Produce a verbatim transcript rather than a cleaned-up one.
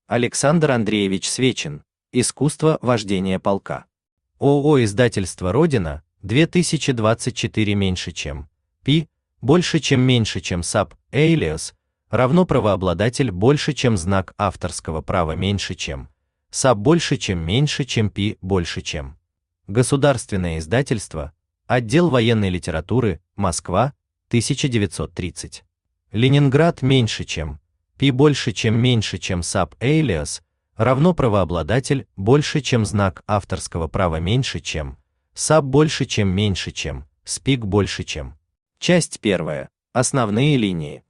Александр Андреевич Свечин. Искусство вождения полка. ООО «Издательство Родина», две тысячи двадцать четыре меньше чем Пи, больше чем меньше чем САП, Элиас, равно правообладатель больше чем знак авторского права меньше чем САП больше чем меньше чем Пи больше чем. Государственное издательство, отдел военной литературы, Москва, тысяча девятьсот тридцать. Ленинград меньше чем Пи больше чем меньше чем САП Элиас, равно правообладатель больше чем знак авторского права меньше чем САП больше чем меньше чем СПИК больше чем. Часть первая. Основные линии.